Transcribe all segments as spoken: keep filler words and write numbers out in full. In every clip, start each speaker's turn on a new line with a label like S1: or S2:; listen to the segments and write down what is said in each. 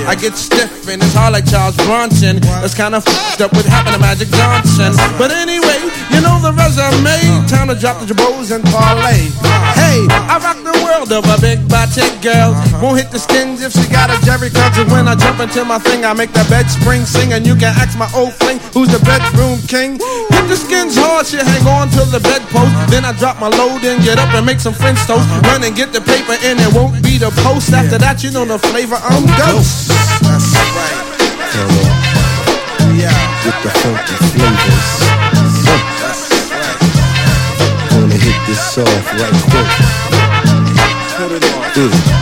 S1: I get stiff and it's hard like Charles Bronson. That's kinda f***ed up what happened to Magic Johnson. But anyway, you know the resume. Time to drop the jabos and parlay. Hey, I rock the world of a big body girl. Won't hit the skins if she got a Jerry curl. Cause when I jump into my thing, I make the bed spring sing. And you can ask my old fling, who's the bedroom king. Hit the skins hard, she hang on to the bedpost. Then I drop my load and get up and make some French toast. Run and get the paper and it won't be the post. After that, you know the flavor, I'm Ghost. That's right. Yeah.
S2: With the funky flavors. Uh.
S1: That's right.
S2: Gonna hit this off right quick.
S1: Put it on.
S2: Mm.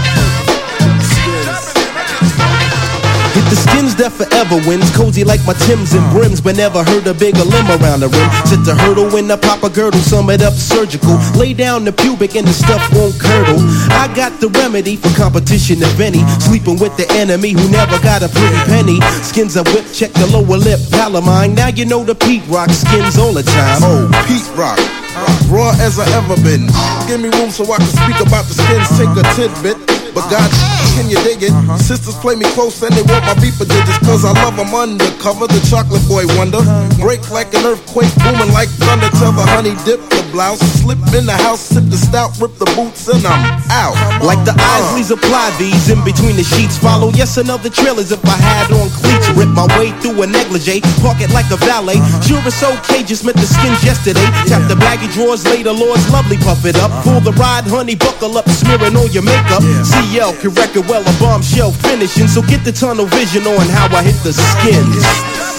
S2: Hit the skins that forever wins. Cozy like my Timbs and brims, but never heard a bigger limb around the rim. Sit the hurdle when I pop a girdle, sum it up surgical. Lay down the pubic and the stuff won't curdle. I got the remedy for competition if any. Sleeping with the enemy who never got a pretty penny. Skins I whip, check the lower lip, Palomine. Now you know the Pete Rock skins all the time.
S1: Oh, Pete Rock, raw as I ever been. Give me room so I can speak about the skins, take a tidbit. But God, can you dig it? Uh-huh. Sisters play me close and they want my beeper digits. Cause I love them undercover, the chocolate boy wonder. Break like an earthquake, booming like thunder. Tell the honey dip the blouse. Slip in the house, sip the stout, rip the boots and I'm out.
S2: Like the Isleys apply these in between the sheets. Follow, yes, another trail as if I had on cleats. Rip my way through a negligee, park it like a valet. Sure it's okay, just met the skins yesterday. Tap the baggy drawers, lay the Lord's lovely, puff it up. Pull the ride, honey, buckle up, smearing all your makeup. C L can wreck it well, a bombshell finishing. So get the tunnel vision on how I hit the skins.